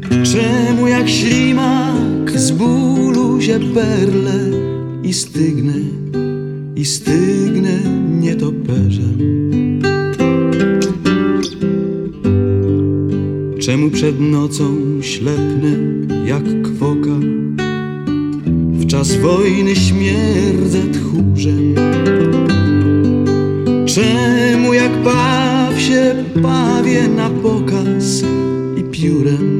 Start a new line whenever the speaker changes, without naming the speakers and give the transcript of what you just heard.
Czemu jak ślimak z bólu się perlę i stygnę nietoperzem? Czemu przed nocą ślepnę jak kwoka, w czas wojny śmierdzę tchórzem? Czemu jak paw się pawię na pokaz i piórem